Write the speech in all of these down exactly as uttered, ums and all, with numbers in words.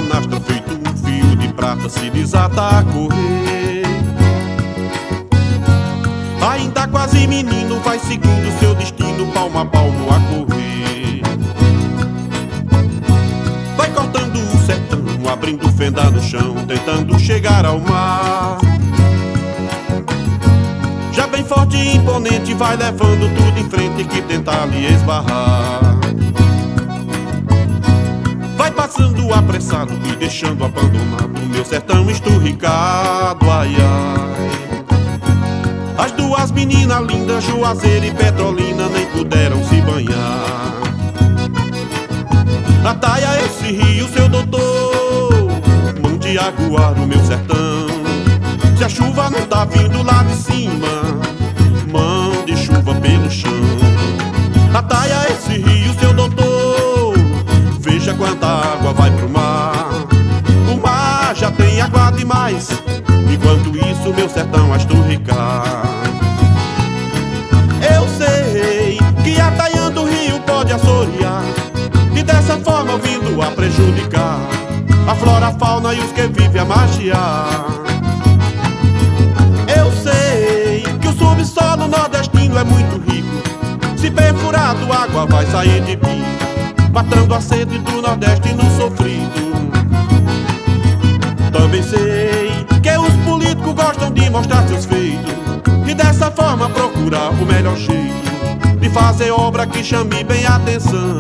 canastra feito um fio de prata se desata a correr. Ainda quase menino, vai seguindo seu destino, palmo a palmo a correr. Vai cortando o sertão, abrindo fenda no chão, tentando chegar ao mar. Já bem forte e imponente, vai levando tudo em frente que tentar lhe esbarrar. Vai passando apressado e deixando abandonado meu sertão esturricado, ai ai. As duas meninas lindas, Juazeira e Petrolina, nem puderam se banhar. Ataia esse rio, seu doutor, mão de aguar o meu sertão. Se a chuva não tá vindo lá de cima, mão de chuva pelo chão. Ataia esse rio, seu doutor, veja quanta água vai pro mar. O mar já tem água demais, enquanto isso meu sertão a esturricar. Eu sei que ataiando o rio pode assorear, e dessa forma vindo a prejudicar a flora, a fauna e os que vivem a magiar. Eu sei que o subsolo nordestino é muito rico, se perfurado água vai sair de pico, matando a sede do nordestino sofrido. Também sei que os políticos gostam de mostrar seus feitos, e dessa forma procurar o melhor jeito de fazer obra que chame bem a atenção.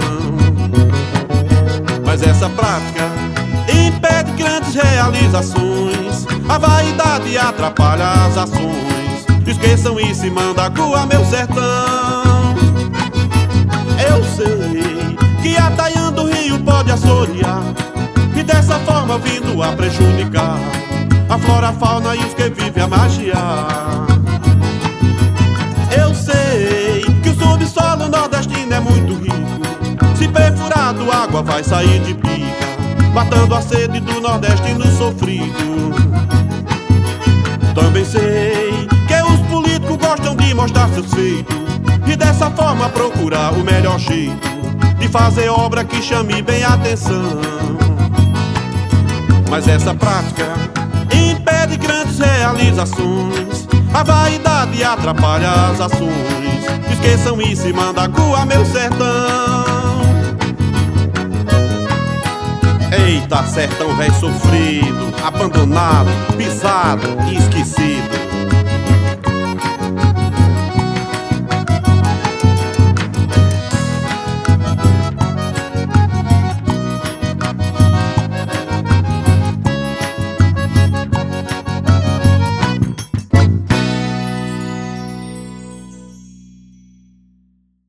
Mas essa prática impede grandes realizações, a vaidade atrapalha as ações. Esqueçam isso e manda aguar meu sertão. Eu sei que ataiando o rio pode assorear, e dessa forma vindo a prejudicar a flora, a fauna e os que vivem a magiar. Eu sei que o subsolo nordestino é muito rico, se perfurado água vai sair de pica, matando a sede do nordestino sofrido. Também sei que os políticos gostam de mostrar seus feitos, e dessa forma procurar o melhor jeito de fazer obra que chame bem a atenção. Mas essa prática impede grandes realizações, a vaidade atrapalha as ações. Esqueçam isso e manda aguar meu sertão. Eita, sertão velho sofrido, abandonado, pisado e esquecido.